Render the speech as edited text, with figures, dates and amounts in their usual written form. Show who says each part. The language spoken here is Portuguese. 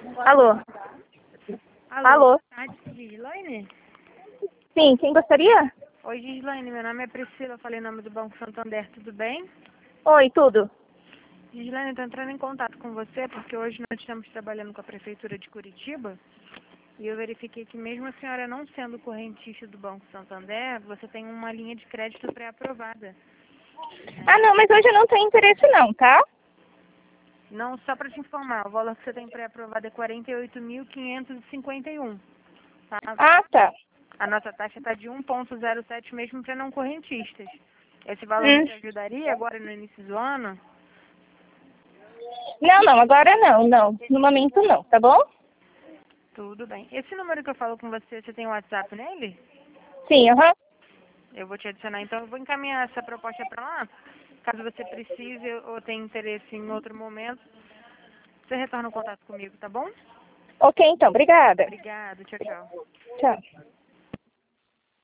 Speaker 1: Alô?
Speaker 2: Alô,
Speaker 1: Alô?
Speaker 2: boa tarde, Gislaine?
Speaker 1: Sim, quem gostaria?
Speaker 2: Oi, Gislaine, meu nome é Priscila, eu falei em nome do Banco Santander, tudo bem?
Speaker 1: Oi, tudo?
Speaker 2: Gislaine, estou entrando em contato com você porque hoje nós estamos trabalhando com a Prefeitura de Curitiba e eu verifiquei que mesmo a senhora não sendo correntista do Banco Santander, você tem uma linha de crédito pré-aprovada.
Speaker 1: Ah, não, mas hoje eu não tenho interesse não, tá?
Speaker 2: Não, só para te informar, o valor que você tem pré-aprovado é 48.551, tá?
Speaker 1: Ah, tá.
Speaker 2: A nossa taxa está de 1,07 mesmo para não correntistas. Esse valor não
Speaker 1: Hum.
Speaker 2: te ajudaria agora no início do ano?
Speaker 1: Não, agora não. No momento não, tá bom?
Speaker 2: Tudo bem. Esse número que eu falo com você, você tem WhatsApp nele?
Speaker 1: Sim, aham.
Speaker 2: Eu vou te adicionar, então eu vou encaminhar essa proposta para lá. Caso você precise ou tenha interesse em outro momento, você retorna o contato comigo, tá bom?
Speaker 1: Ok, então, obrigada.
Speaker 2: Obrigada, tchau, tchau.
Speaker 1: Tchau.